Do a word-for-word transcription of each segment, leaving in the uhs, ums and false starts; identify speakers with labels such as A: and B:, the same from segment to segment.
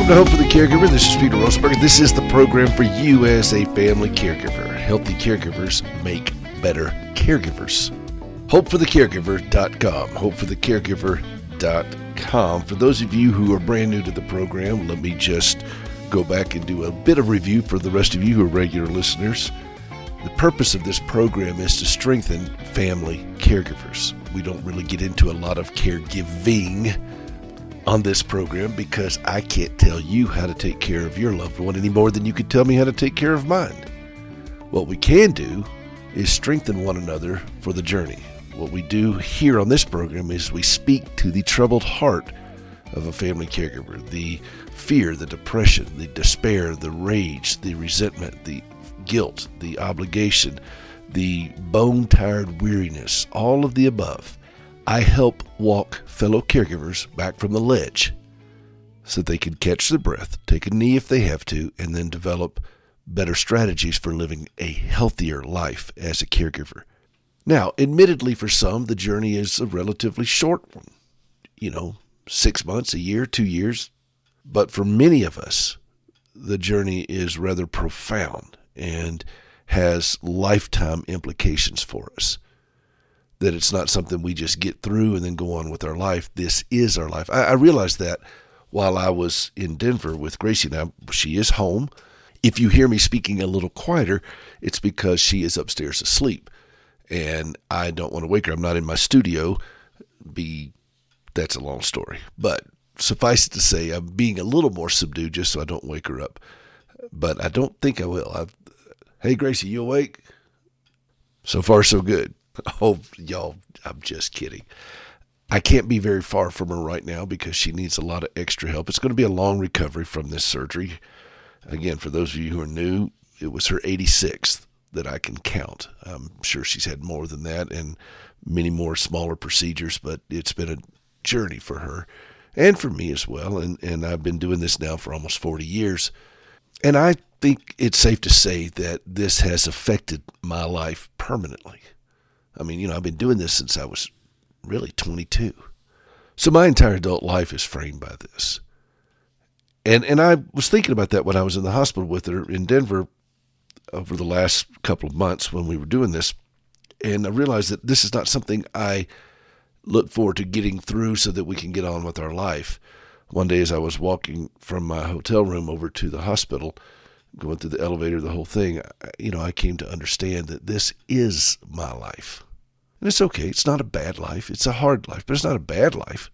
A: to Hope for the Caregiver. This is Peter Roseberg. This is the program for you as a family caregiver. Healthy caregivers make better caregivers. hope for the caregiver dot com. hope for the caregiver dot com. For those of you who are brand new to the program, let me just go back and do a bit of review for the rest of you who are regular listeners. The purpose of this program is to strengthen family caregivers. We don't really get into a lot of caregiving on this program because I can't tell you how to take care of your loved one any more than you could tell me how to take care of mine. What we can do is strengthen one another for the journey. What we do here on this program is we speak to the troubled heart of a family caregiver, the fear, the depression, the despair, the rage, the resentment, the guilt, the obligation, the bone-tired weariness, all of the above. I help walk fellow caregivers back from the ledge so they can catch their breath, take a knee if they have to, and then develop better strategies for living a healthier life as a caregiver. Now, admittedly for some, the journey is a relatively short one. You know, six months, a year, two years. But for many of us, the journey is rather profound and has lifetime implications for us. That it's not something we just get through and then go on with our life. This is our life. I, I realized that while I was in Denver with Gracie. Now, she is home. If you hear me speaking a little quieter, it's because she is upstairs asleep. And I don't want to wake her. I'm not in my studio. Be That's a long story. But suffice it to say, I'm being a little more subdued just so I don't wake her up. But I don't think I will. I've, hey, Gracie, you awake? So far, so good. Oh, y'all, I'm just kidding. I can't be very far from her right now because she needs a lot of extra help. It's going to be a long recovery from this surgery. Again, for those of you who are new, it was her eighty-sixth that I can count. I'm sure she's had more than that and many more smaller procedures, but it's been a journey for her and for me as well. And, and I've been doing this now for almost forty years. And I think it's safe to say that this has affected my life permanently. I mean, you know, I've been doing this since I was really twenty-two. So my entire adult life is framed by this. And and I was thinking about that when I was in the hospital with her in Denver over the last couple of months when we were doing this. And I realized that this is not something I look forward to getting through so that we can get on with our life. One day as I was walking from my hotel room over to the hospital, going through the elevator, the whole thing, you know, I came to understand that this is my life. And it's okay. It's not a bad life. It's a hard life, but it's not a bad life.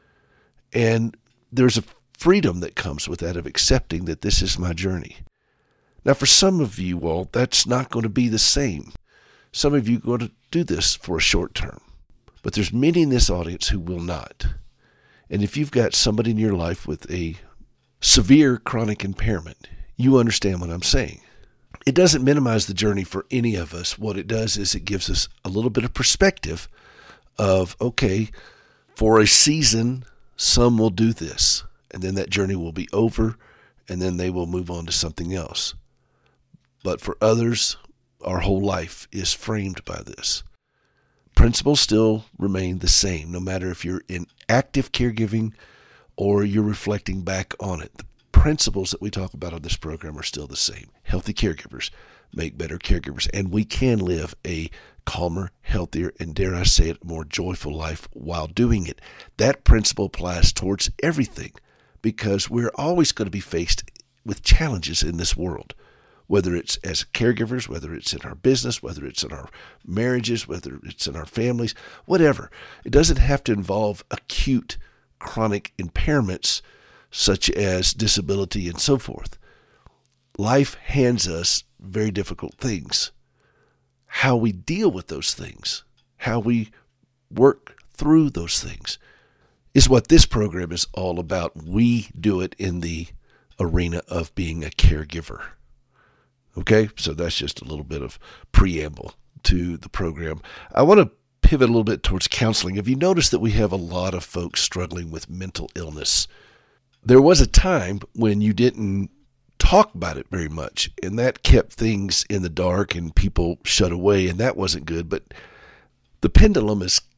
A: And there's a freedom that comes with that of accepting that this is my journey. Now, for some of you all, that's not going to be the same. Some of you are going to do this for a short term. But there's many in this audience who will not. And if you've got somebody in your life with a severe chronic impairment, you understand what I'm saying. It doesn't minimize the journey for any of us. What it does is it gives us a little bit of perspective of, okay, for a season, some will do this, and then that journey will be over, and then they will move on to something else. But for others, our whole life is framed by this. Principles still remain the same, no matter if you're in active caregiving or you're reflecting back on it. The principles that we talk about on this program are still the same. Healthy caregivers make better caregivers, and we can live a calmer, healthier, and dare I say it, more joyful life while doing it. That principle applies towards everything because we're always going to be faced with challenges in this world, whether it's as caregivers, whether it's in our business, whether it's in our marriages, whether it's in our families, whatever. It doesn't have to involve acute chronic impairments such as disability and so forth. Life hands us very difficult things. How we deal with those things, how we work through those things, is what this program is all about. We do it in the arena of being a caregiver. Okay, so that's just a little bit of preamble to the program. I want to pivot a little bit towards counseling. Have you noticed that we have a lot of folks struggling with mental illness? There was a time when you didn't talk about it very much, and that kept things in the dark and people shut away, and that wasn't good. But the pendulum has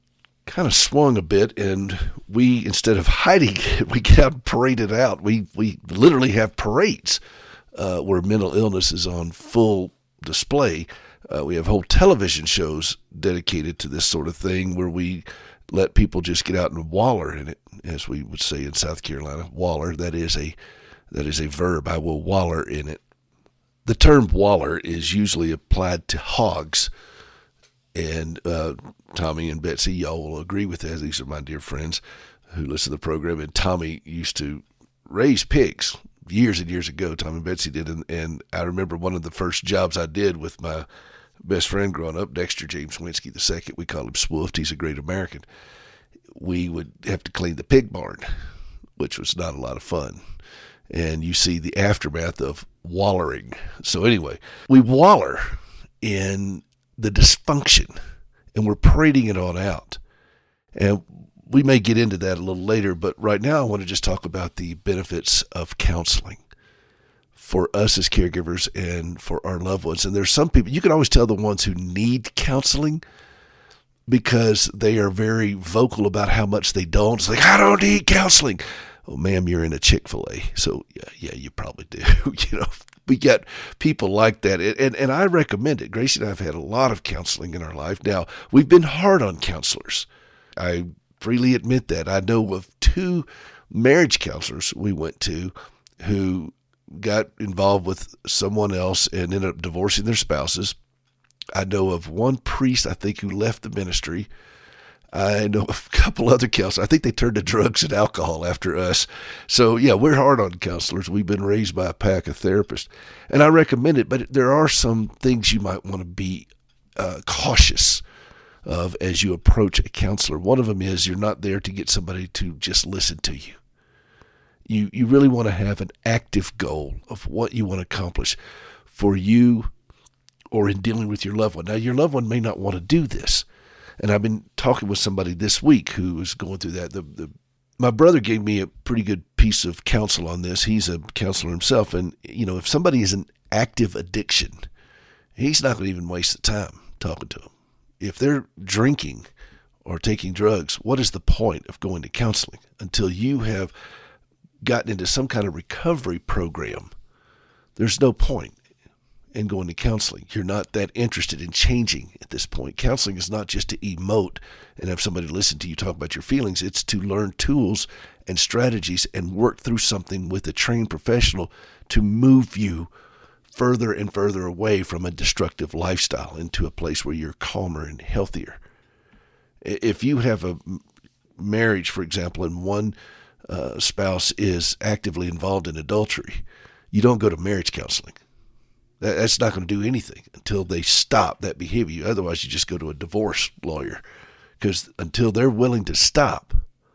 A: kind of swung a bit, and we, instead of hiding it, we get out and parade it out. We we literally have parades uh, where mental illness is on full display. Uh, we have whole television shows dedicated to this sort of thing where we let people just get out and waller in it, as we would say in South Carolina. Waller, that is a that is a verb. I will waller in it. The term waller is usually applied to hogs, and uh, Tommy and Betsy, y'all will agree with that. These are my dear friends who listen to the program, and Tommy used to raise pigs years and years ago. Tommy and Betsy did, and, and I remember one of the first jobs I did with my best friend growing up, Dexter James Winsky the second. We call him Swift. He's a great American. We would have to clean the pig barn, which was not a lot of fun. And you see the aftermath of wallering. So anyway, we waller in the dysfunction, and we're parading it on out. And we may get into that a little later, but right now I want to just talk about the benefits of counseling for us as caregivers and for our loved ones. And there's some people, you can always tell the ones who need counseling because they are very vocal about how much they don't. It's like, I don't need counseling. Oh, ma'am, you're in a Chick-fil-A. So, yeah, yeah, you probably do. You know, we got people like that. And, and, and I recommend it. Gracie and I have had a lot of counseling in our life. Now, we've been hard on counselors. I freely admit that. I know of two marriage counselors we went to who got involved with someone else and ended up divorcing their spouses. I know of one priest, I think, who left the ministry. I know a couple other counselors. I think they turned to drugs and alcohol after us. So, yeah, we're hard on counselors. We've been raised by a pack of therapists. And I recommend it, but there are some things you might want to be uh, cautious of as you approach a counselor. One of them is you're not there to get somebody to just listen to you. You you really want to have an active goal of what you want to accomplish for you or in dealing with your loved one. Now, your loved one may not want to do this. And I've been talking with somebody this week who was going through that. The, the, my brother gave me a pretty good piece of counsel on this. He's a counselor himself. And, you know, if somebody is an active addiction, he's not going to even waste the time talking to them. If they're drinking or taking drugs, what is the point of going to counseling until you have gotten into some kind of recovery program? There's no point in going to counseling. You're not that interested in changing at this point. Counseling is not just to emote and have somebody listen to you talk about your feelings. It's to learn tools and strategies and work through something with a trained professional to move you further and further away from a destructive lifestyle into a place where you're calmer and healthier. If you have a marriage, for example, and one uh, spouse is actively involved in adultery, you don't go to marriage counseling. That's not going to do anything until they stop that behavior. Otherwise, you just go to a divorce lawyer, because until they're willing to stop,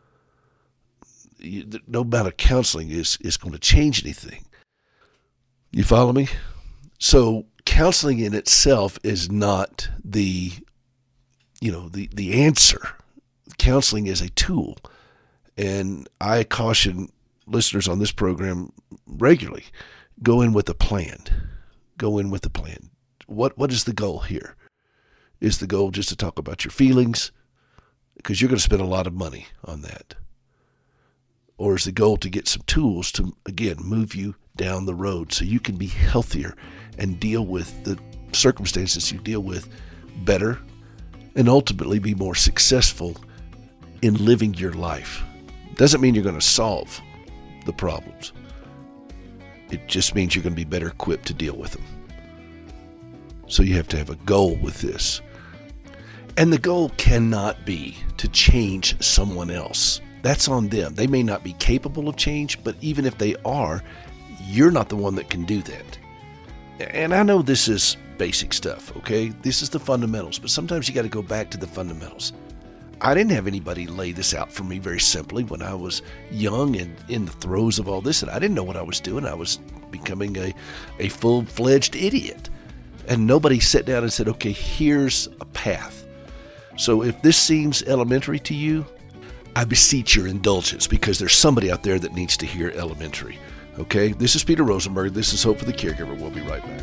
A: you, no amount of counseling is, is going to change anything. You follow me? So counseling in itself is not the, you know, the, the answer. Counseling is a tool. And I caution listeners on this program regularly, go in with a plan. Go in with a plan. What What is the goal here? Is the goal just to talk about your feelings? Because you're going to spend a lot of money on that. Or is the goal to get some tools to, again, move you down the road so you can be healthier and deal with the circumstances you deal with better and ultimately be more successful in living your life? Doesn't mean you're going to solve the problems. It just means you're going to be better equipped to deal with them. So you have to have a goal with this. And the goal cannot be to change someone else. That's on them. They may not be capable of change, but even if they are, you're not the one that can do that. And I know this is basic stuff, okay? This is the fundamentals, but sometimes you got to go back to the fundamentals. I didn't have anybody lay this out for me very simply when I was young and in the throes of all this, and I didn't know what I was doing. I was becoming a, a full-fledged idiot. And nobody sat down and said, okay, here's a path. So if this seems elementary to you, I beseech your indulgence, because there's somebody out there that needs to hear elementary. Okay? This is Peter Rosenberg. This is Hope for the Caregiver. We'll be right back.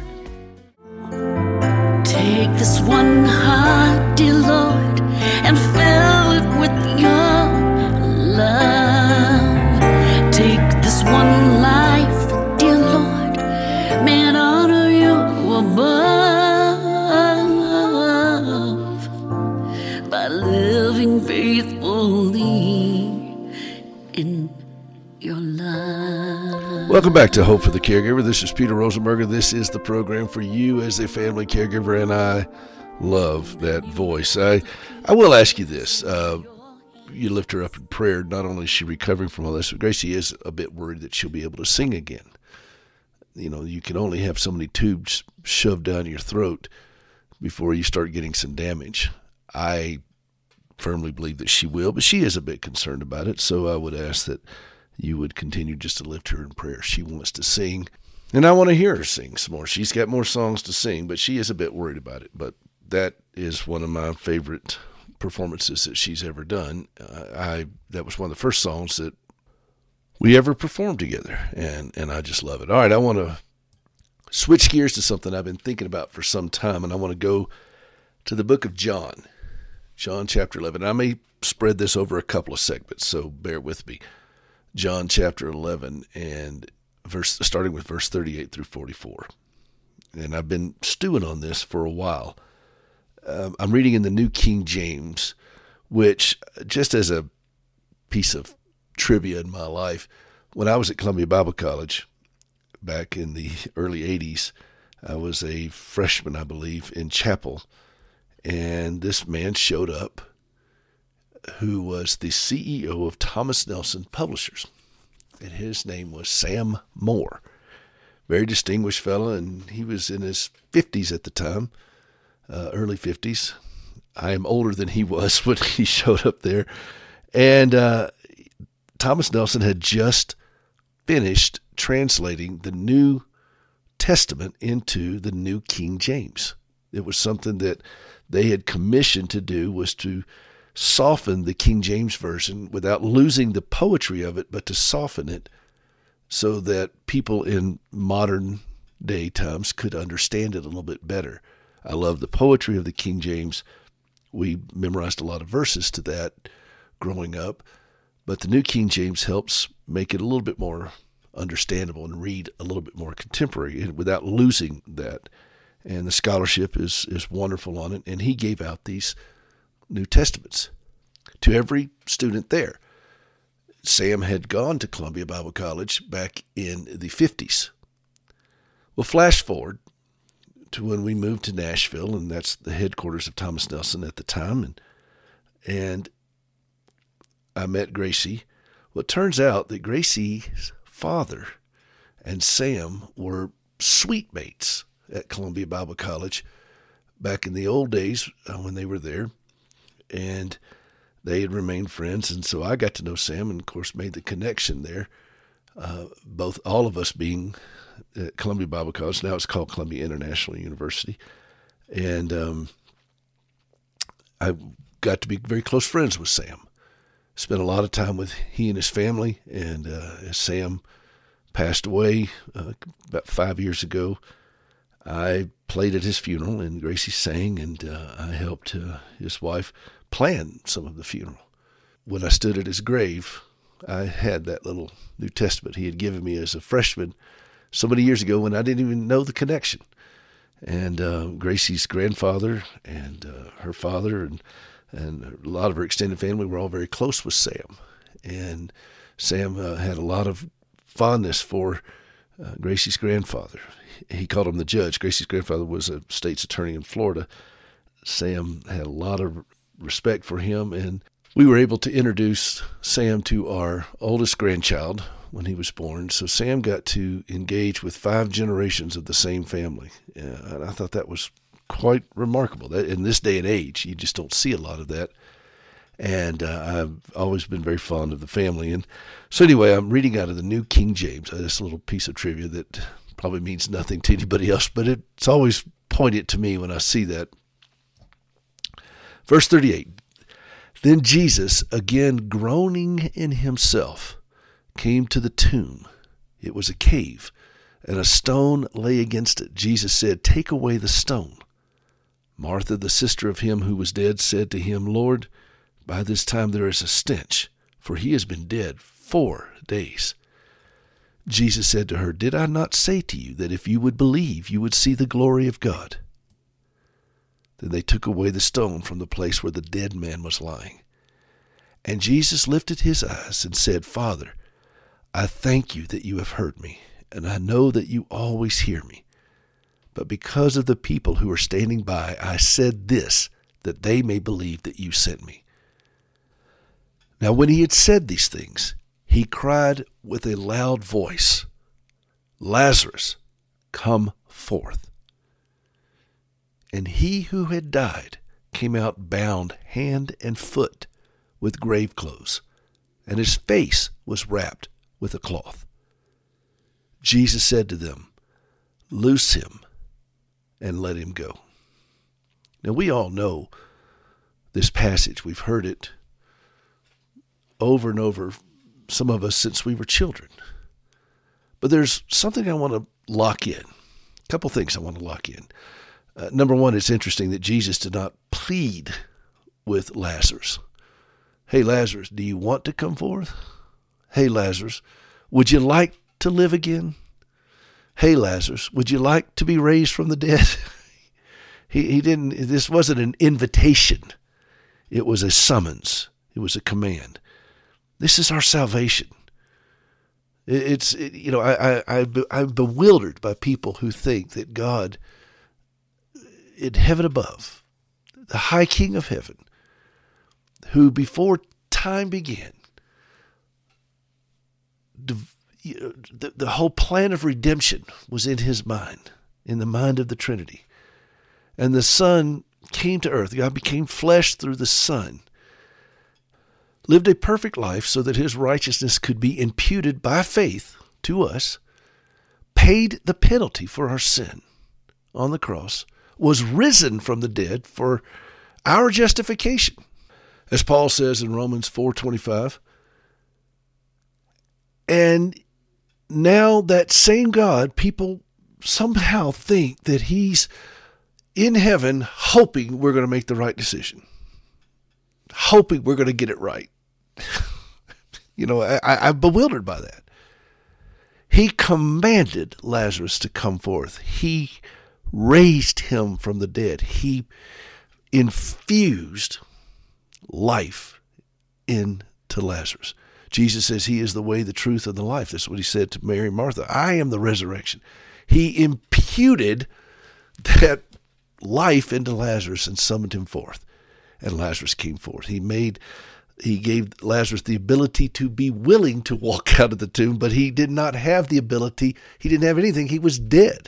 B: Take this one heart, dear Lord, and fill it with
A: Welcome back to Hope for the Caregiver. This is Peter Rosenberger. This is the program for you as a family caregiver, and I love that voice. I I will ask you this. Uh, you lift her up in prayer. Not only is she recovering from all this, but Gracie is a bit worried that she'll be able to sing again. You know, you can only have so many tubes shoved down your throat before you start getting some damage. I firmly believe that she will, but she is a bit concerned about it, so I would ask that you would continue just to lift her in prayer. She wants to sing, and I want to hear her sing some more. She's got more songs to sing, but she is a bit worried about it. But that is one of my favorite performances that she's ever done. Uh, I that was one of the first songs that we ever performed together, and, and I just love it. All right, I want to switch gears to something I've been thinking about for some time, and I want to go to the book of John, John chapter eleven. I may spread this over a couple of segments, so bear with me. John chapter eleven, and verse starting with verse thirty-eight through forty-four. And I've been stewing on this for a while. Um, I'm reading in the New King James, which, just as a piece of trivia in my life, when I was at Columbia Bible College back in the early eighties, I was a freshman, I believe, in chapel, and this man showed up who was the C E O of Thomas Nelson Publishers, and his name was Sam Moore. Very distinguished fellow, and he was in his fifties at the time, uh, early fifties. I am older than he was when he showed up there, and uh, Thomas Nelson had just finished translating the New Testament into the New King James. It was something that they had commissioned to do, was to soften the King James Version without losing the poetry of it, but to soften it so that people in modern day times could understand it a little bit better. I love the poetry of the King James. We memorized a lot of verses to that growing up, but the New King James helps make it a little bit more understandable and read a little bit more contemporary without losing that. And the scholarship is is wonderful on it, and he gave out these New Testaments to every student there. Sam had gone to Columbia Bible College back in the fifties. Well, flash forward to when we moved to Nashville, and that's the headquarters of Thomas Nelson at the time, and and I met Gracie. Well, it turns out that Gracie's father and Sam were suite mates at Columbia Bible College back in the old days uh, when they were there. And they had remained friends, and so I got to know Sam, and of course made the connection there. Uh, both, all of us being at Columbia Bible College. Now it's called Columbia International University, and um, I got to be very close friends with Sam. Spent a lot of time with he and his family, and uh, as Sam passed away uh, about five years ago, I played at his funeral, and Gracie sang, and uh, I helped uh, his wife plan some of the funeral. When I stood at his grave, I had that little New Testament he had given me as a freshman so many years ago when I didn't even know the connection. And uh, Gracie's grandfather and uh, her father and, and a lot of her extended family were all very close with Sam. And Sam uh, had a lot of fondness for uh, Gracie's grandfather. He called him the judge. Gracie's grandfather was a state's attorney in Florida. Sam had a lot of respect for him, and we were able to introduce Sam to our oldest grandchild when he was born. So Sam got to engage with five generations of the same family, uh, and I thought that was quite remarkable. That in this day and age, you just don't see a lot of that. And uh, I've always been very fond of the family. And so anyway, I'm reading out of the New King James. This little piece of trivia that probably means nothing to anybody else, but it's always poignant to me when I see that. Verse thirty-eight, then Jesus, again groaning in himself, came to the tomb. It was a cave, and a stone lay against it. Jesus said, take away the stone. Martha, the sister of him who was dead, said to him, Lord, by this time there is a stench, for he has been dead four days. Jesus said to her, did I not say to you that if you would believe, you would see the glory of God? Then they took away the stone from the place where the dead man was lying. And Jesus lifted his eyes and said, Father, I thank you that you have heard me, and I know that you always hear me. But because of the people who are standing by, I said this, that they may believe that you sent me." Now when he had said these things, he cried with a loud voice, "Lazarus, come forth." And he who had died came out bound hand and foot with grave clothes, and his face was wrapped with a cloth. Jesus said to them, "Loose him and let him go." Now we all know this passage. We've heard it over and over, some of us since we were children. But there's something I want to lock in. A couple things I want to lock in. Uh, number one, it's interesting that Jesus did not plead with Lazarus. "Hey, Lazarus, do you want to come forth? Hey, Lazarus, would you like to live again? Hey, Lazarus, would you like to be raised from the dead?" he, he didn't, this wasn't an invitation. It was a summons. It was a command. This is our salvation. It's, it, you know, I, I, I, I'm bewildered by people who think that God in heaven above, the high King of heaven, who before time began, the, the, the whole plan of redemption was in his mind, in the mind of the Trinity. And the Son came to earth. God became flesh through the Son, lived a perfect life so that his righteousness could be imputed by faith to us, paid the penalty for our sin on the cross, was risen from the dead for our justification. As Paul says in Romans four twenty-five, and now that same God, people somehow think that he's in heaven hoping we're going to make the right decision, hoping we're going to get it right. You know, I, I'm bewildered by that. He commanded Lazarus to come forth. He raised him from the dead. He infused life into Lazarus. Jesus says he is the way, the truth, and the life. That's what he said to Mary and Martha. I am the resurrection. He imputed that life into Lazarus and summoned him forth. And Lazarus came forth. He made, he gave Lazarus the ability to be willing to walk out of the tomb, but he did not have the ability. He didn't have anything. He was dead,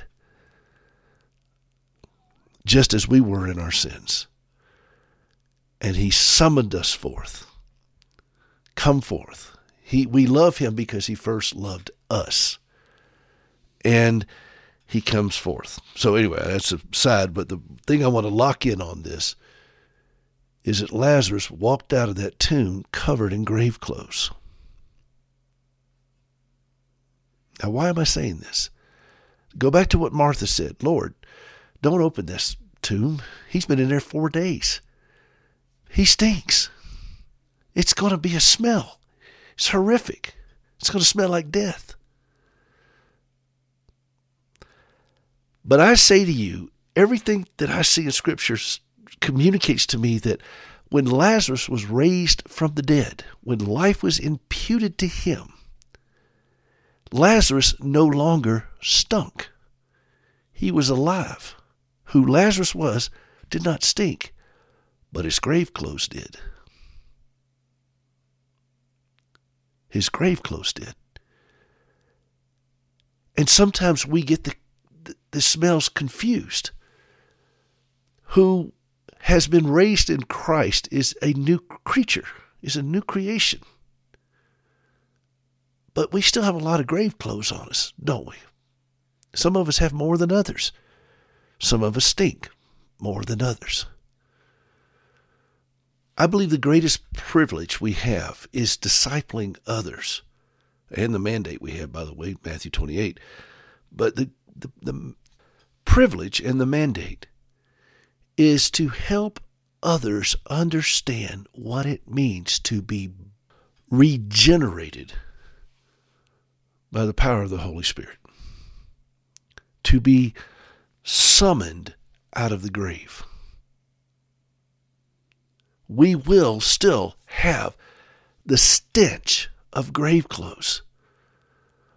A: just as we were in our sins. And he summoned us forth. Come forth. He, we love him because he first loved us. And he comes forth. So anyway, that's a side, but the thing I want to lock in on this is that Lazarus walked out of that tomb covered in grave clothes. Now, why am I saying this? Go back to what Martha said. Lord, don't open this tomb. He's been in there four days. He stinks. It's going to be a smell. It's horrific. It's going to smell like death. But I say to you, everything that I see in Scripture communicates to me that when Lazarus was raised from the dead, when life was imputed to him, Lazarus no longer stunk. He was alive. Who Lazarus was did not stink, but his grave clothes did. His grave clothes did. And sometimes we get the, the, the smells confused. Who has been raised in Christ is a new creature, is a new creation. But we still have a lot of grave clothes on us, don't we? Some of us have more than others. Some of us stink more than others. I believe the greatest privilege we have is discipling others. And the mandate we have, by the way, Matthew twenty-eight. But the, the, the privilege and the mandate is to help others understand what it means to be regenerated by the power of the Holy Spirit. To be summoned out of the grave. We will still have the stench of grave clothes.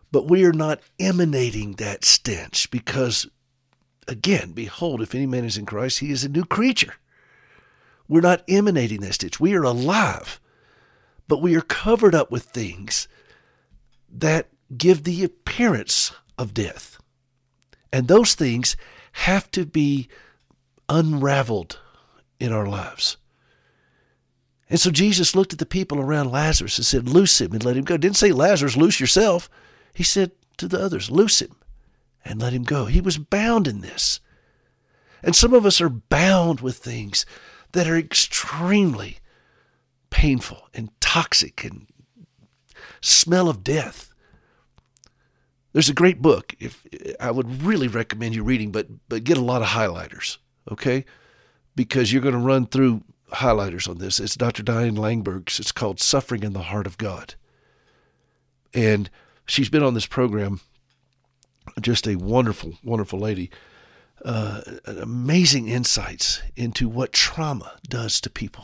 A: But we are not emanating that stench because, again, behold, if any man is in Christ, he is a new creature. We're not emanating that stench. We are alive, but we are covered up with things that give the appearance of death. And those things have to be unraveled in our lives. And so Jesus looked at the people around Lazarus and said, loose him and let him go. Didn't say, Lazarus, loose yourself. He said to the others, loose him and let him go. He was bound in this. And some of us are bound with things that are extremely painful and toxic and smell of death. There's a great book if I would really recommend you reading, but but get a lot of highlighters, okay? Because you're going to run through highlighters on this. It's Doctor Diane Langberg's. It's called Suffering in the Heart of God. And she's been on this program, just a wonderful, wonderful lady. Uh, amazing insights into what trauma does to people.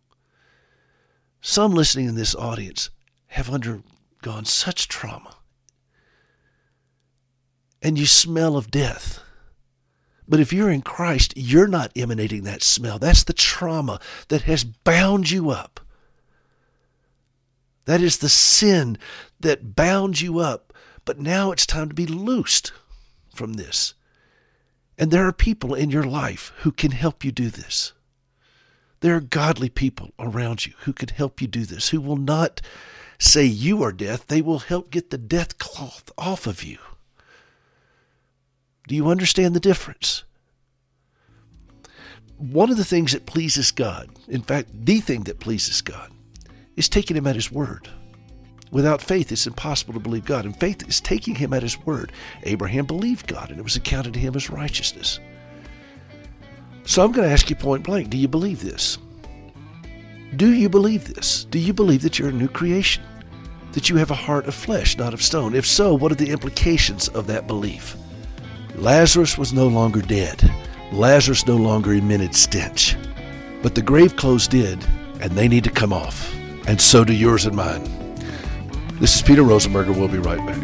A: Some listening in this audience have undergone such trauma. And you smell of death. But if you're in Christ, you're not emanating that smell. That's the trauma that has bound you up. That is the sin that bound you up. But now it's time to be loosed from this. And there are people in your life who can help you do this. There are godly people around you who can help you do this, who will not say you are death. They will help get the death cloth off of you. Do you understand the difference? One of the things that pleases God, in fact, the thing that pleases God, is taking him at his word. Without faith, it's impossible to believe God. And faith is taking him at his word. Abraham believed God, and it was accounted to him as righteousness. So I'm going to ask you point blank, do you believe this? Do you believe this? Do you believe that you're a new creation? That you have a heart of flesh, not of stone? If so, what are the implications of that belief? Lazarus was no longer dead. Lazarus no longer emitted stench. But the grave clothes did, and they need to come off. And so do yours and mine. This is Peter Rosenberger. We'll be right back.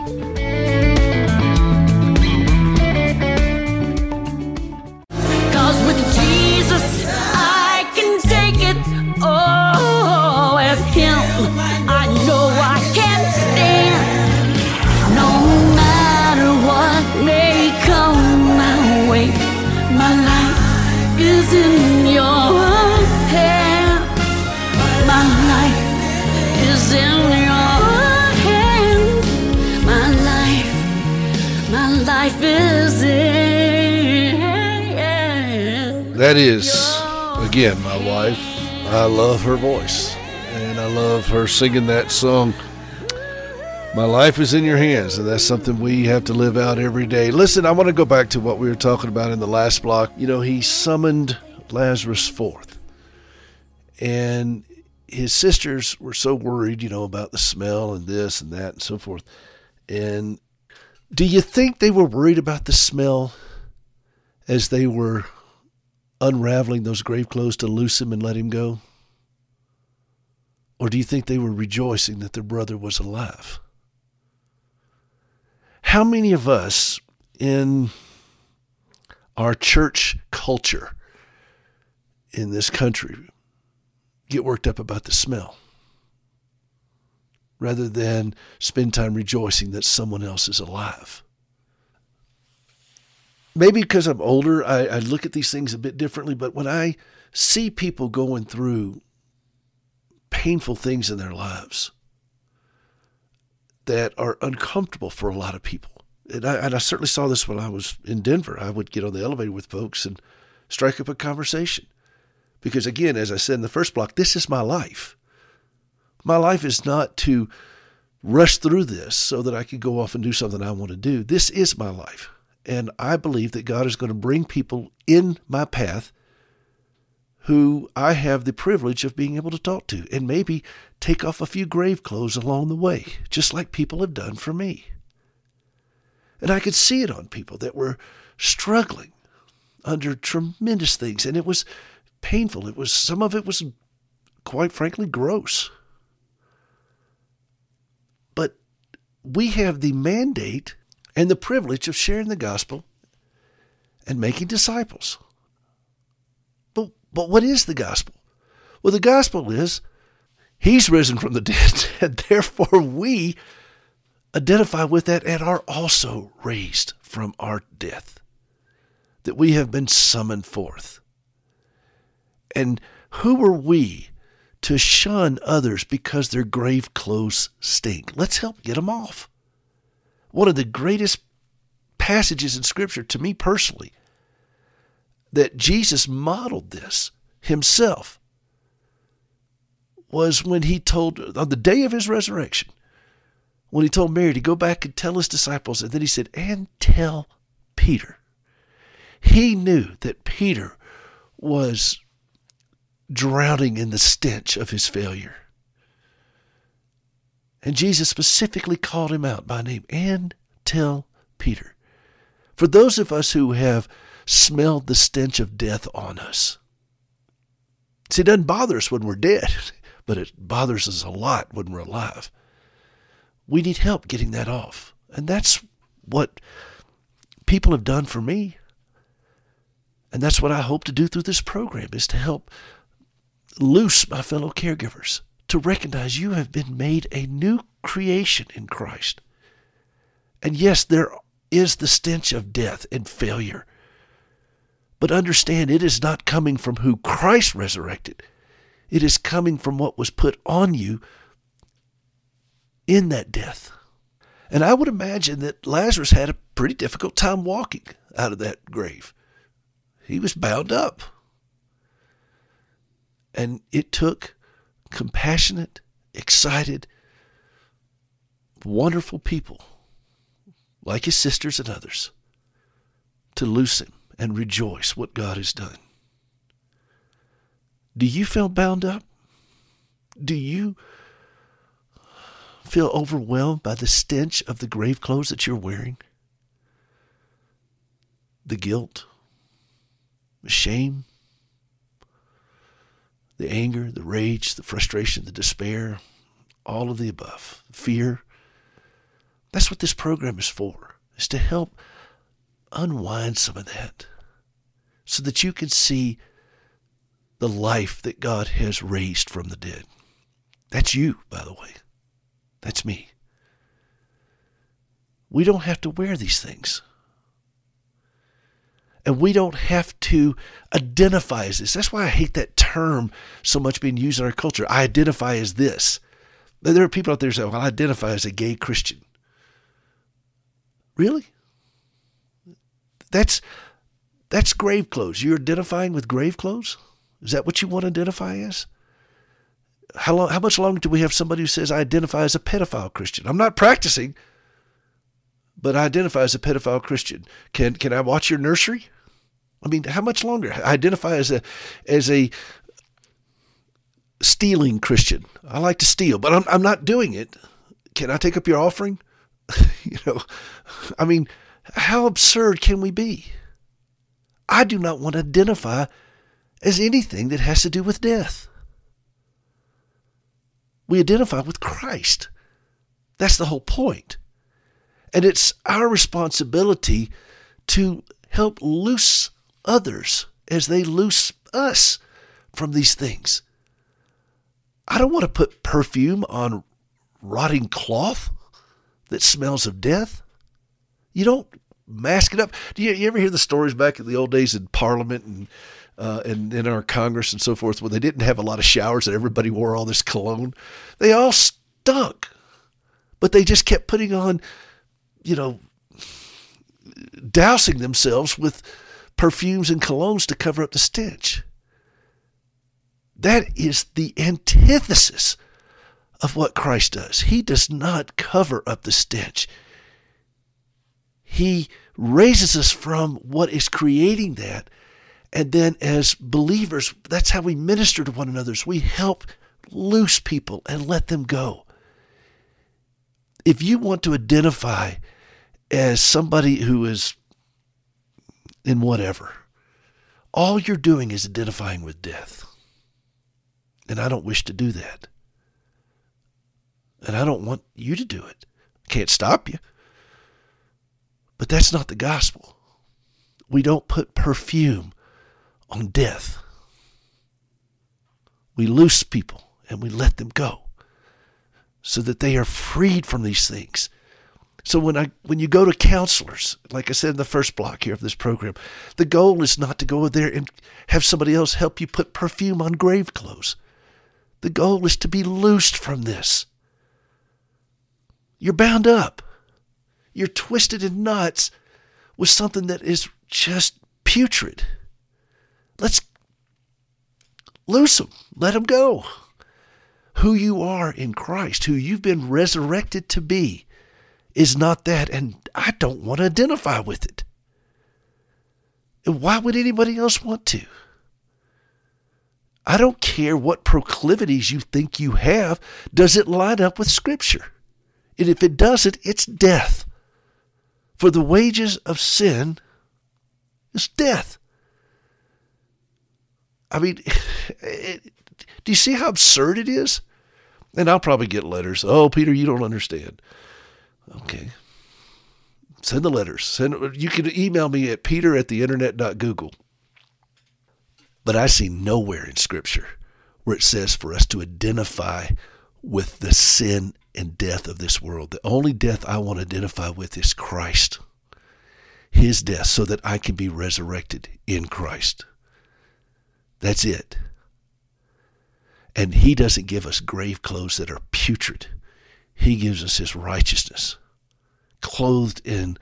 B: Cause with Jesus, I can take it. Oh, with him, I know I can stand. No matter what may come my way, my life is in your hand. My life is in your hands. My life, my life is in.
A: That is, again, my wife. I love her voice, and I love her singing that song. My life is in your hands, and that's something we have to live out every day. Listen, I want to go back to what we were talking about in the last block. You know, he summoned Lazarus forth, and his sisters were so worried, you know, about the smell and this and that and so forth. And do you think they were worried about the smell as they were unraveling those grave clothes to loose him and let him go? Or do you think they were rejoicing that their brother was alive? How many of us in our church culture in this country get worked up about the smell rather than spend time rejoicing that someone else is alive? Maybe because I'm older, I, I look at these things a bit differently, but when I see people going through painful things in their lives that are uncomfortable for a lot of people, and I, and I certainly saw this when I was in Denver. I would get on the elevator with folks and strike up a conversation. Because again, as I said in the first block, this is my life. My life is not to rush through this so that I can go off and do something I want to do. This is my life. And I believe that God is going to bring people in my path who I have the privilege of being able to talk to and maybe take off a few grave clothes along the way, just like people have done for me. And I could see it on people that were struggling under tremendous things. And it was painful. It was, some of it was quite frankly gross. But we have the mandate and the privilege of sharing the gospel and making disciples. But, but what is the gospel? Well, the gospel is he's risen from the dead, and therefore we identify with that and are also raised from our death, that we have been summoned forth. And who are we to shun others because their grave clothes stink? Let's help get them off. One of the greatest passages in Scripture, to me personally, that Jesus modeled this himself, was when he told, on the day of his resurrection, when he told Mary to go back and tell his disciples, and then he said, and tell Peter. He knew that Peter was drowning in the stench of his failure. And Jesus specifically called him out by name, and tell Peter. For those of us who have smelled the stench of death on us, see, it doesn't bother us when we're dead, but it bothers us a lot when we're alive. We need help getting that off. And that's what people have done for me. And that's what I hope to do through this program, is to help loose my fellow caregivers to recognize you have been made a new creation in Christ. And yes, there is the stench of death and failure. But understand, it is not coming from who Christ resurrected. It is coming from what was put on you in that death. And I would imagine that Lazarus had a pretty difficult time walking out of that grave. He was bound up. And it took compassionate, excited, wonderful people like his sisters and others to loose him and rejoice what God has done. Do you feel bound up? Do you feel overwhelmed by the stench of the grave clothes that you're wearing? The guilt, the shame, the anger, the rage, the frustration, the despair, all of the above, fear. That's what this program is for, is to help unwind some of that so that you can see the life that God has raised from the dead. That's you, by the way. That's me. We don't have to wear these things. And we don't have to identify as this. That's why I hate that term so much being used in our culture. I identify as this. There are people out there who say, well, I identify as a gay Christian. Really? That's that's grave clothes. You're identifying with grave clothes? Is that what you want to identify as? How long, how much longer do we have somebody who says, I identify as a pedophile Christian? I'm not practicing, but I identify as a pedophile Christian. Can can I watch your nursery? I mean, how much longer? I identify as a as a stealing Christian. I like to steal, but I'm I'm not doing it. Can I take up your offering? You know, I mean, how absurd can we be? I do not want to identify as anything that has to do with death. We identify with Christ. That's the whole point. And it's our responsibility to help loose others as they loose us from these things. I don't want to put perfume on rotting cloth that smells of death. You don't mask it up. Do you, you ever hear the stories back in the old days in Parliament and uh, and in our Congress and so forth, where they didn't have a lot of showers and everybody wore all this cologne? They all stunk, but they just kept putting on, you know, dousing themselves with perfumes and colognes to cover up the stench. That is the antithesis of what Christ does. He does not cover up the stench. He raises us from what is creating that. And then as believers, that's how we minister to one another. We help loose people and let them go. If you want to identify as somebody who is in whatever, all you're doing is identifying with death. And I don't wish to do that. And I don't want you to do it. Can't stop you. But that's not the gospel. We don't put perfume on death. We loose people and we let them go so that they are freed from these things. So when I when you go to counselors, like I said in the first block here of this program, the goal is not to go there and have somebody else help you put perfume on grave clothes. The goal is to be loosed from this. You're bound up. You're twisted in knots with something that is just putrid. Let's loose them. Let them go. Who you are in Christ, who you've been resurrected to be, is not that, and I don't want to identify with it. And why would anybody else want to? I don't care what proclivities you think you have. Does it line up with Scripture? And if it doesn't, it's death. For the wages of sin is death. I mean, it, do you see how absurd it is? And I'll probably get letters. Oh, Peter, you don't understand. Okay. Send the letters. Send. You can email me at peter at the internet dot google. But I see nowhere in Scripture where it says for us to identify with the sin and death of this world. The only death I want to identify with is Christ. His death, so that I can be resurrected in Christ. That's it. And he doesn't give us grave clothes that are putrid. He gives us his righteousness, clothed in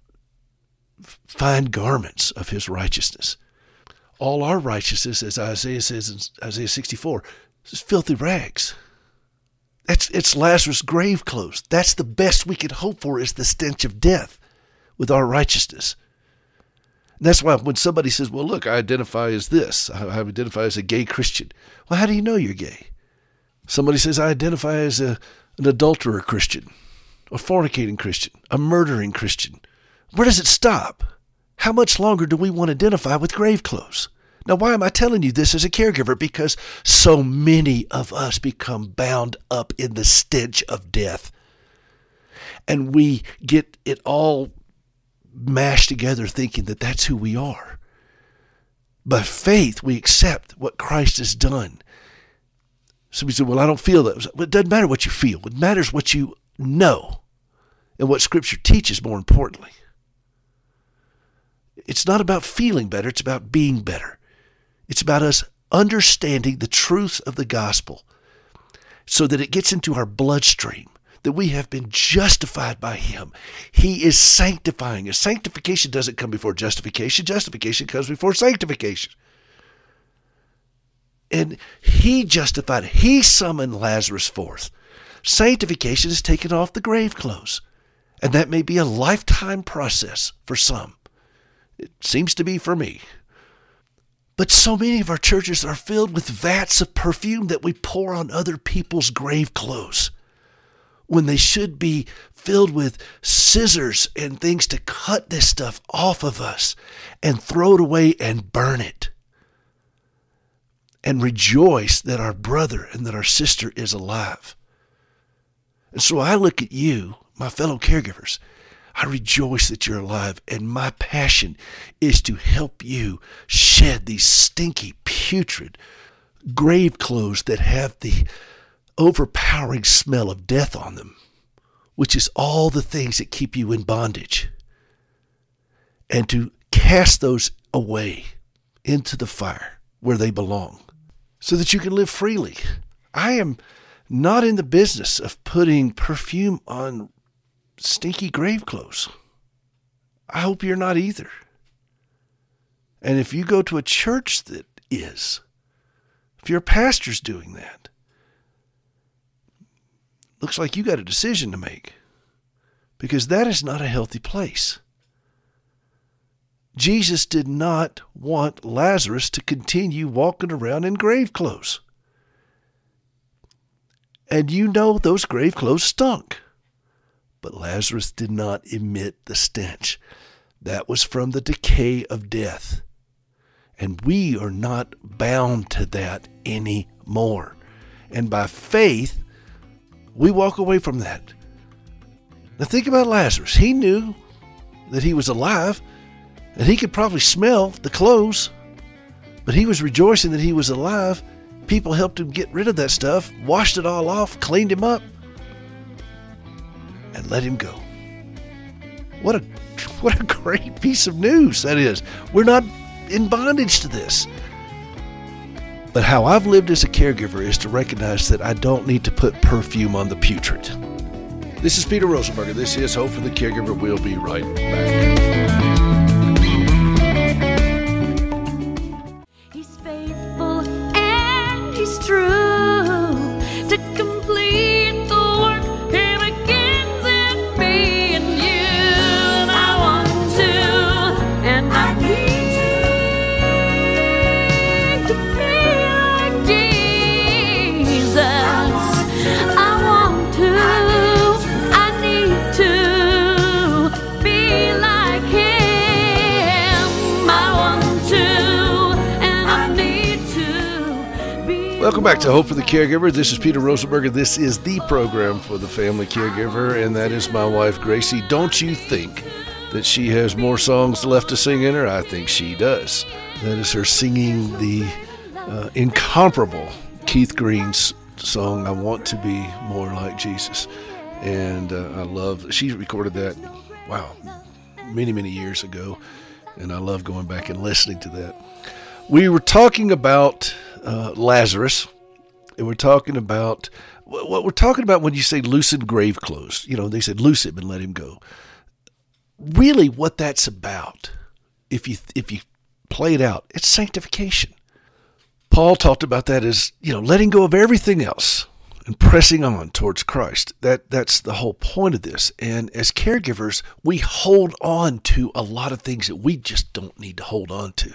A: fine garments of his righteousness. All our righteousness, as Isaiah says in Isaiah sixty-four, is filthy rags. That's, it's Lazarus' grave clothes. That's the best we could hope for, is the stench of death with our righteousness. And that's why when somebody says, well, look, I identify as this. I identify as a gay Christian. Well, how do you know you're gay? Somebody says, I identify as a, an adulterer Christian, a fornicating Christian, a murdering Christian. Where does it stop? How much longer do we want to identify with grave clothes? Now, why am I telling you this as a caregiver? Because so many of us become bound up in the stench of death. And we get it all mashed together thinking that that's who we are. By faith, we accept what Christ has done. Somebody said, well, I don't feel that. Well, it doesn't matter what you feel. It matters what you know and what Scripture teaches, more importantly. It's not about feeling better. It's about being better. It's about us understanding the truths of the gospel so that it gets into our bloodstream, that we have been justified by him. He is sanctifying us. Sanctification doesn't come before justification. Justification comes before sanctification. And he justified, he summoned Lazarus forth. Sanctification is taken off the grave clothes. And that may be a lifetime process for some. It seems to be for me. But so many of our churches are filled with vats of perfume that we pour on other people's grave clothes, when they should be filled with scissors and things to cut this stuff off of us and throw it away and burn it. And rejoice that our brother and that our sister is alive. And so I look at you, my fellow caregivers, I rejoice that you're alive, and my passion is to help you shed these stinky, putrid grave clothes that have the overpowering smell of death on them, which is all the things that keep you in bondage, and to cast those away into the fire where they belong so that you can live freely. I am not in the business of putting perfume on stinky grave clothes. I hope you're not either. And if you go to a church that is, if your pastor's doing that, looks like you got a decision to make, because that is not a healthy place. Jesus did not want Lazarus to continue walking around in grave clothes. And you know those grave clothes stunk. But Lazarus did not emit the stench. That was from the decay of death. And we are not bound to that anymore. And by faith, we walk away from that. Now think about Lazarus. He knew that he was alive, and he could probably smell the clothes, but he was rejoicing that he was alive. People helped him get rid of that stuff, washed it all off, cleaned him up, and let him go. What a what a great piece of news that is. We're not in bondage to this. But how I've lived as a caregiver is to recognize that I don't need to put perfume on the putrid. This is Peter Rosenberger. This is Hope for the Caregiver. We'll be right back.
B: He's faithful and he's true to complete the work he begins in me and you. And I want to, and I need to be like Jesus. I want to, I need to be like him. I want to, and I need to be.
A: Welcome back to Hope for the Caregiver. This is Peter Rosenberger. This is the program for the family caregiver, and that is my wife, Gracie. Don't you think that she has more songs left to sing in her? I think she does. That is her singing the uh, incomparable Keith Green's song, I Want to Be More Like Jesus. And uh, I love, she recorded that, wow, many, many years ago. And I love going back and listening to that. We were talking about uh, Lazarus. And we're talking about, what we're talking about when you say loosen grave clothes. You know, they said loose him and let him go. Really what that's about, if you if you play it out, it's sanctification. Paul talked about that as, you know, letting go of everything else and pressing on towards Christ. That that's the whole point of this. And as caregivers, we hold on to a lot of things that we just don't need to hold on to.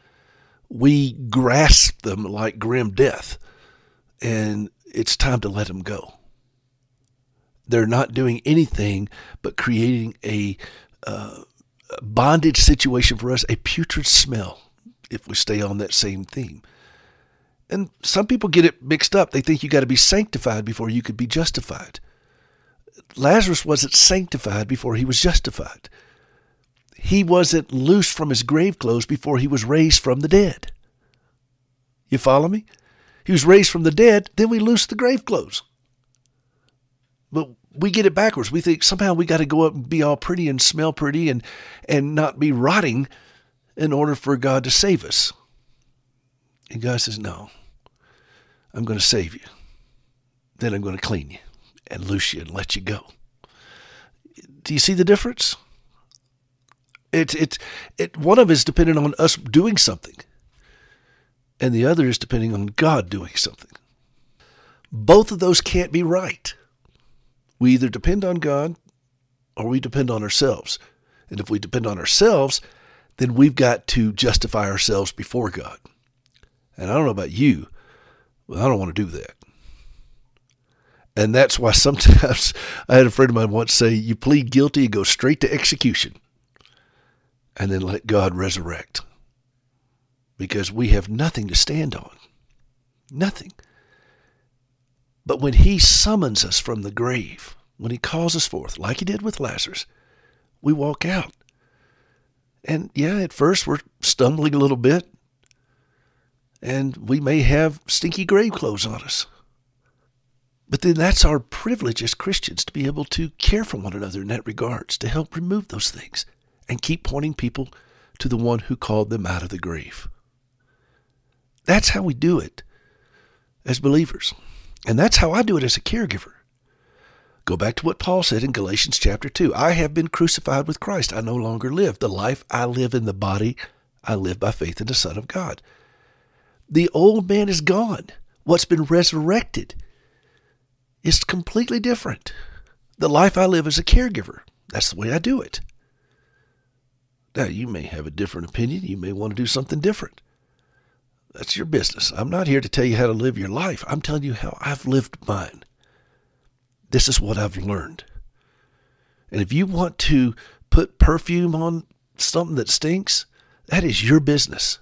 A: We grasp them like grim death, and it's time to let them go. They're not doing anything but creating a uh, bondage situation for us, a putrid smell, if we stay on that same theme. And some people get it mixed up. They think you got to be sanctified before you could be justified. Lazarus wasn't sanctified before he was justified. He wasn't loosed from his grave clothes before he was raised from the dead. You follow me? He was raised from the dead, then we loose the grave clothes. But we get it backwards. We think somehow we got to go up and be all pretty and smell pretty and, and not be rotting in order for God to save us. And God says, no, I'm going to save you. Then I'm going to clean you and loose you and let you go. Do you see the difference? It's it's it. One of it is dependent on us doing something, and the other is depending on God doing something. Both of those can't be right. We either depend on God or we depend on ourselves. And if we depend on ourselves, then we've got to justify ourselves before God. And I don't know about you, but I don't want to do that. And that's why sometimes I had a friend of mine once say, you plead guilty and go straight to execution and then let God resurrect. Because we have nothing to stand on. Nothing. But when he summons us from the grave, when he calls us forth, like he did with Lazarus, we walk out. And yeah, at first we're stumbling a little bit, and we may have stinky grave clothes on us. But then that's our privilege as Christians to be able to care for one another in that regards, to help remove those things and keep pointing people to the one who called them out of the grave. That's how we do it as believers. And that's how I do it as a caregiver. Go back to what Paul said in Galatians chapter two. I have been crucified with Christ. I no longer live. The life I live in the body, I live by faith in the Son of God. The old man is gone. What's been resurrected is completely different. The life I live as a caregiver, that's the way I do it. Now, you may have a different opinion. You may want to do something different. That's your business. I'm not here to tell you how to live your life. I'm telling you how I've lived mine. This is what I've learned. And if you want to put perfume on something that stinks, that is your business.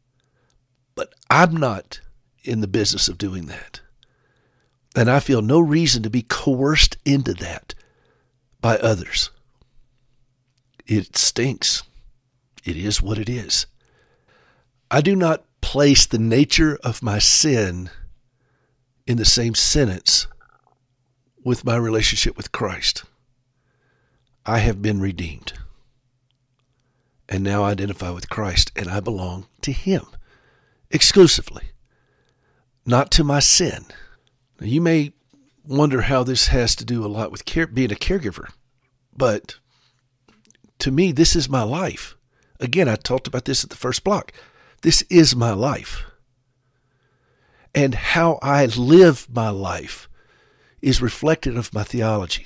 A: But I'm not in the business of doing that. And I feel no reason to be coerced into that by others. It stinks. It is what it is. I do not place the nature of my sin in the same sentence with my relationship with Christ. I have been redeemed and now identify with Christ, and I belong to Him exclusively, not to my sin. Now, you may wonder how this has to do a lot with care, being a caregiver, but to me, this is my life. Again, I talked about this at the first block. This is my life. And how I live my life is reflective of my theology.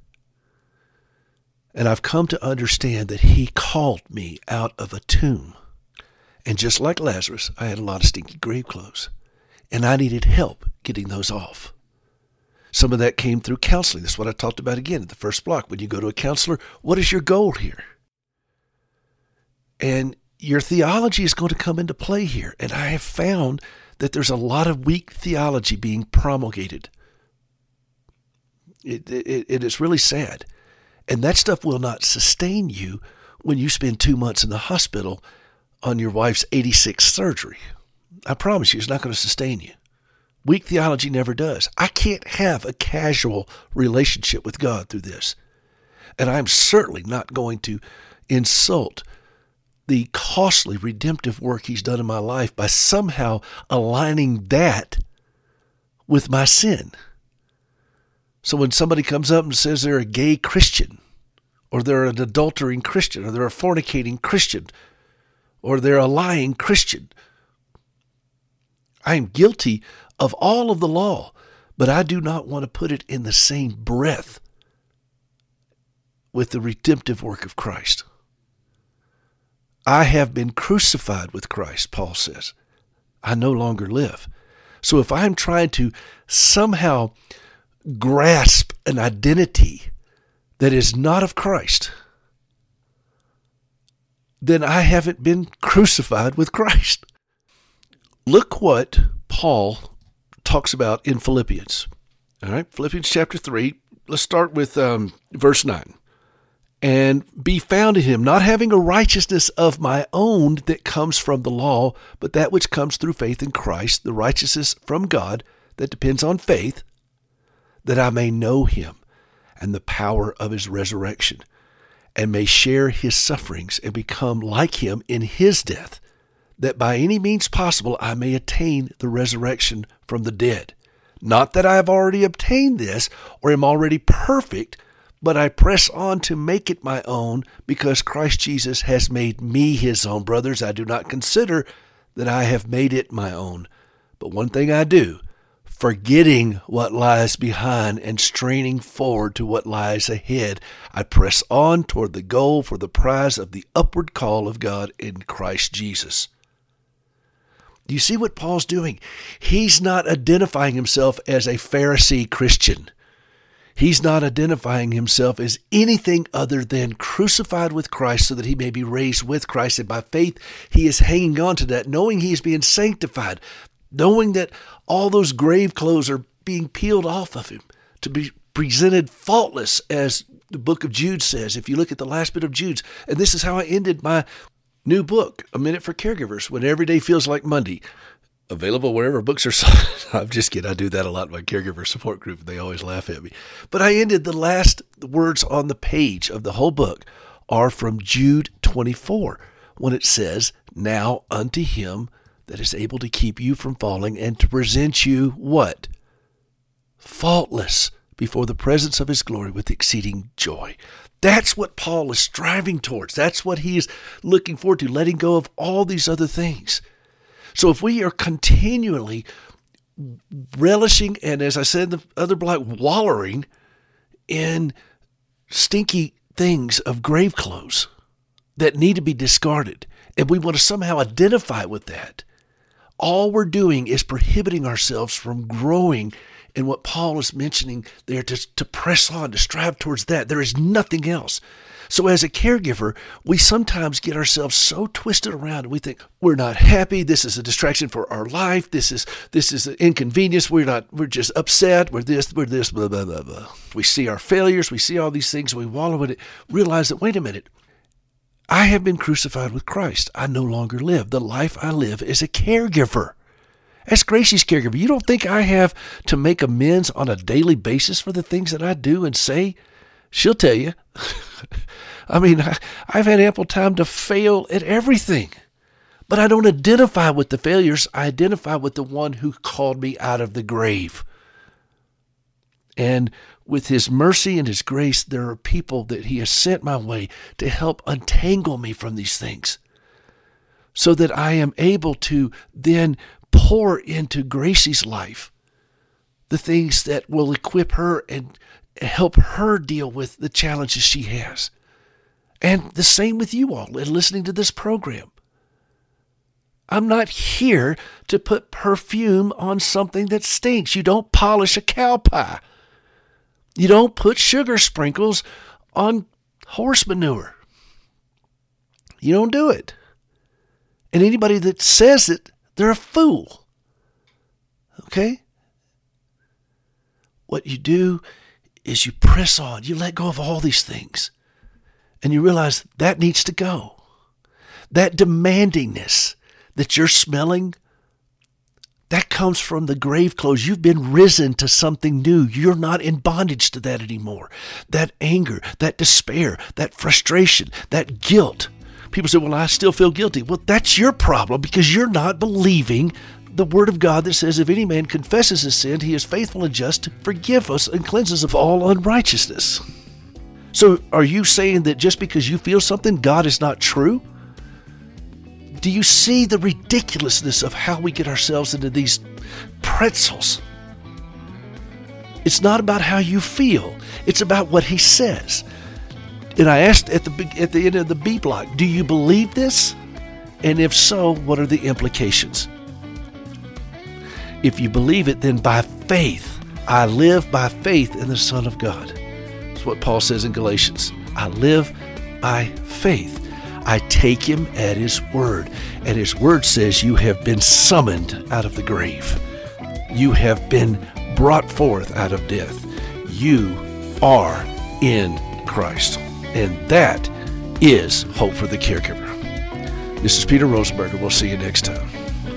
A: And I've come to understand that He called me out of a tomb. And just like Lazarus, I had a lot of stinky grave clothes. And I needed help getting those off. Some of that came through counseling. That's what I talked about again at the first block. When you go to a counselor, what is your goal here? And your theology is going to come into play here. And I have found that there's a lot of weak theology being promulgated. It, it, it is really sad. And that stuff will not sustain you when you spend two months in the hospital on your wife's eighty-sixth surgery. I promise you, it's not going to sustain you. Weak theology never does. I can't have a casual relationship with God through this. And I'm certainly not going to insult the costly redemptive work He's done in my life by somehow aligning that with my sin. So when somebody comes up and says they're a gay Christian, or they're an adulterating Christian, or they're a fornicating Christian, or they're a lying Christian, I am guilty of all of the law, but I do not want to put it in the same breath with the redemptive work of Christ. I have been crucified with Christ, Paul says. I no longer live. So if I'm trying to somehow grasp an identity that is not of Christ, then I haven't been crucified with Christ. Look what Paul talks about in Philippians. All right, Philippians chapter three. Let's start with um, verse nine. And be found in Him, not having a righteousness of my own that comes from the law, but that which comes through faith in Christ, the righteousness from God that depends on faith, that I may know Him and the power of His resurrection, and may share His sufferings and become like Him in His death, that by any means possible I may attain the resurrection from the dead. Not that I have already obtained this or am already perfect, but I press on to make it my own, because Christ Jesus has made me His own. Brothers, I do not consider that I have made it my own. But one thing I do, forgetting what lies behind and straining forward to what lies ahead, I press on toward the goal for the prize of the upward call of God in Christ Jesus. Do you see what Paul's doing? He's not identifying himself as a Pharisee Christian. He's not identifying himself as anything other than crucified with Christ so that he may be raised with Christ. And by faith, he is hanging on to that, knowing he is being sanctified, knowing that all those grave clothes are being peeled off of him to be presented faultless, as the book of Jude says. If you look at the last bit of Jude's, and this is how I ended my new book, A Minute for Caregivers, when every day feels like Monday. Available wherever books are sold. I'm just kidding. I do that a lot in my caregiver support group. They always laugh at me. But I ended the last words on the page of the whole book are from Jude twenty-four, when it says, now unto Him that is able to keep you from falling and to present you what? Faultless before the presence of His glory with exceeding joy. That's what Paul is striving towards. That's what he is looking forward to, letting go of all these other things. So if we are continually relishing, and as I said in the other block, wallowing in stinky things of grave clothes that need to be discarded, and we want to somehow identify with that, all we're doing is prohibiting ourselves from growing And what Paul is mentioning there, to, to press on, to strive towards that. There is nothing else. So as a caregiver, we sometimes get ourselves so twisted around and we think we're not happy. This is a distraction for our life. This is this is an inconvenience. We're not, we're just upset. We're this, we're this, blah, blah, blah, blah. We see our failures. We see all these things. We wallow in it. Realize that, wait a minute. I have been crucified with Christ. I no longer live. The life I live is a caregiver. As Gracie's caregiver, you don't think I have to make amends on a daily basis for the things that I do and say? She'll tell you. I mean, I, I've had ample time to fail at everything. But I don't identify with the failures. I identify with the one who called me out of the grave. And with his mercy and his grace, there are people that he has sent my way to help untangle me from these things, so that I am able to then pour into Gracie's life the things that will equip her and help her deal with the challenges she has. And the same with you all in listening to this program. I'm not here to put perfume on something that stinks. You don't polish a cow pie. You don't put sugar sprinkles on horse manure. You don't do it. And anybody that says it, they're a fool. Okay? What you do is you press on. You let go of all these things. And you realize that needs to go. That demandingness that you're smelling, that comes from the grave clothes. You've been risen to something new. You're not in bondage to that anymore. That anger, that despair, that frustration, that guilt. People say, well, I still feel guilty. Well, that's your problem because you're not believing the word of God that says, if any man confesses his sin, he is faithful and just to forgive us and cleanse us of all unrighteousness. So are you saying that just because you feel something, God is not true? Do you see the ridiculousness of how we get ourselves into these pretzels? It's not about how you feel. It's about what he says. And I asked at the at the end of the B block, do you believe this? And if so, what are the implications? If you believe it, then by faith, I live by faith in the Son of God. That's what Paul says in Galatians. I live by faith. I take him at his word. And his word says you have been summoned out of the grave. You have been brought forth out of death. You are in Christ. And that is hope for the caregiver. This is Peter Rosenberger. We'll see you next time.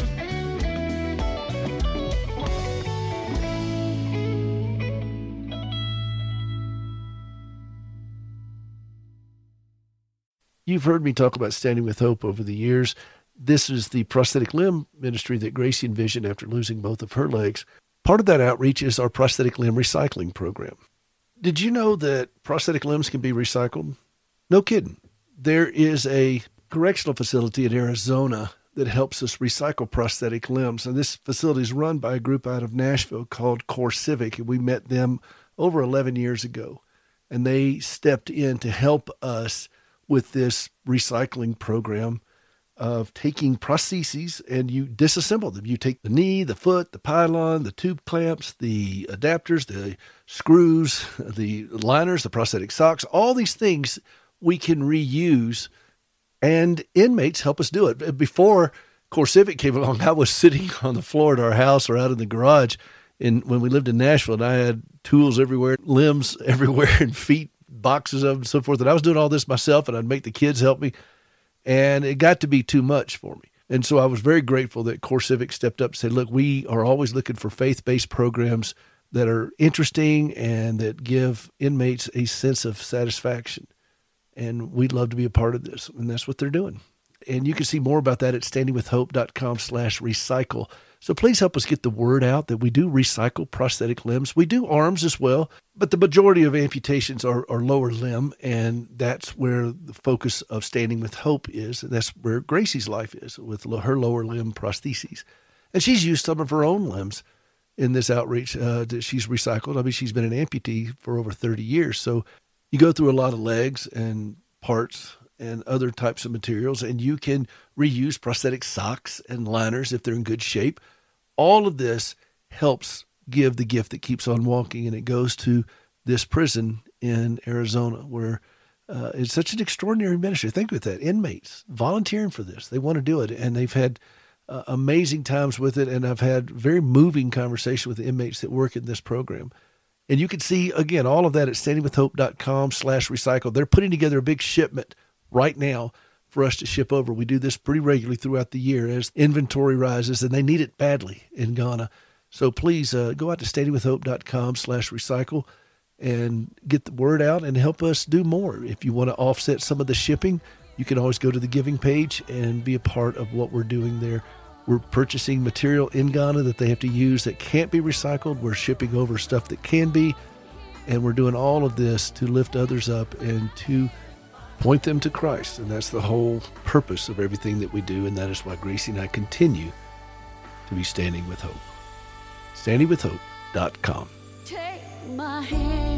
A: You've heard me talk about Standing with Hope over the years. This is the prosthetic limb ministry that Gracie envisioned after losing both of her legs. Part of that outreach is our prosthetic limb recycling program. Did you know that prosthetic limbs can be recycled? No kidding. There is a correctional facility in Arizona that helps us recycle prosthetic limbs. And this facility is run by a group out of Nashville called CoreCivic. And we met them over eleven years ago. And they stepped in to help us with this recycling program of taking prostheses and you disassemble them. You take the knee, the foot, the pylon, the tube clamps, the adapters, the screws, the liners, the prosthetic socks, all these things we can reuse, and inmates help us do it. Before CoreCivic came along, I was sitting on the floor at our house or out in the garage in, when we lived in Nashville, and I had tools everywhere, limbs everywhere, and feet, boxes of them and so forth. And I was doing all this myself, and I'd make the kids help me. And it got to be too much for me. And so I was very grateful that CoreCivic stepped up and said, look, we are always looking for faith-based programs that are interesting and that give inmates a sense of satisfaction. And we'd love to be a part of this. And that's what they're doing. And you can see more about that at standingwithhope.com slash recycle. So please help us get the word out that we do recycle prosthetic limbs. We do arms as well, but the majority of amputations are, are lower limb, and that's where the focus of Standing with Hope is, and that's where Gracie's life is, with her lower limb prostheses. And she's used some of her own limbs in this outreach uh, that she's recycled. I mean, she's been an amputee for over thirty years, so you go through a lot of legs and parts and other types of materials, and you can reuse prosthetic socks and liners if they're in good shape. All of this helps give the gift that keeps on walking, and it goes to this prison in Arizona where uh, it's such an extraordinary ministry. Think about that. Inmates volunteering for this. They want to do it, and they've had uh, amazing times with it, and I've had very moving conversation with the inmates that work in this program. And you can see, again, all of that at standingwithhope.com slash recycle. They're putting together a big shipment right now for us to ship over. We do this pretty regularly throughout the year as inventory rises, and they need it badly in Ghana. So please uh, go out to standingwithhope.com slash recycle and get the word out and help us do more. If you want to offset some of the shipping, you can always go to the giving page and be a part of what we're doing there. We're purchasing material in Ghana that they have to use that can't be recycled. We're shipping over stuff that can be, and we're doing all of this to lift others up and to point them to Christ. And that's the whole purpose of everything that we do, and that is why Gracie and I continue to be Standing with Hope. standing with hope dot com.
B: Take my hand.